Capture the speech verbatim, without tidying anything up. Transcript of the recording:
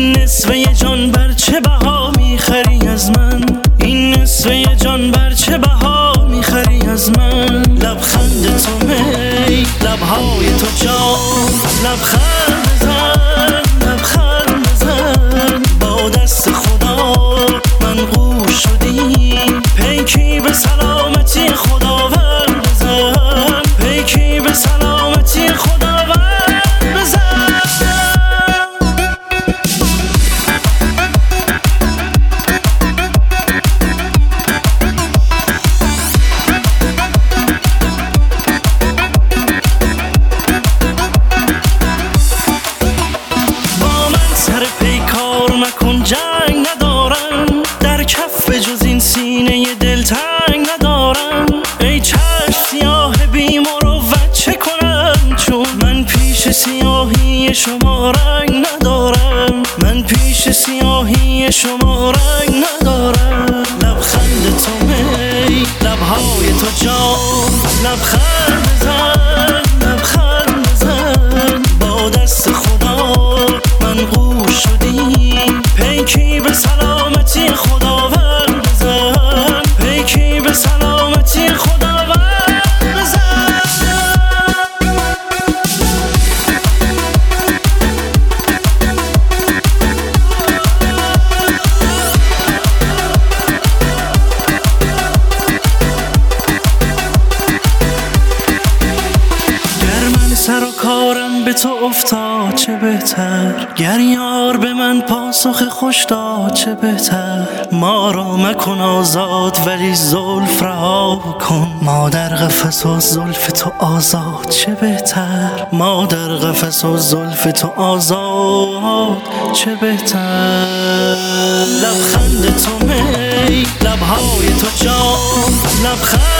این نصفه جان بر چه بها میخری از من؟ این نصفه جان بر چه بها میخری از من؟ لبخند تو می، لبهای تو جان، لبخند بزن، لبخند بزن. با دست خدا منقوش شدی، پیکی به سلامتی خداوند بزن، پیکی به سلامتی خداوند بزن. با من سر پیکار مکن، جنگ ندارم در کف جز این سینه دل تنگ ندارم. ای چشم سیاه بی مروت چه کنم، چون من پیش سیاهی شما رنگ ندارم، من پیش سیاهی شما رنگ ندارم. لبخند تو می، لبهای تو جان، لبخند بزن، لبخند بزن. با دست خدا منقوش شدی، پیکی به سلامتی خداوند بزن، پیکی به سلامتی خداوند بزن. گر من سر و کارم به تو افتاد چه بهتر، گر یار به من پاسخ خوش داد چه بهتر. ما را مکن آزاد ولی زلف رها کن، ما در قفس و زلف تو آزاد چه بهتر، ما در قفس و زلف تو آزاد چه بهتر. لبخند تو می، لبهای تو جان، لبخند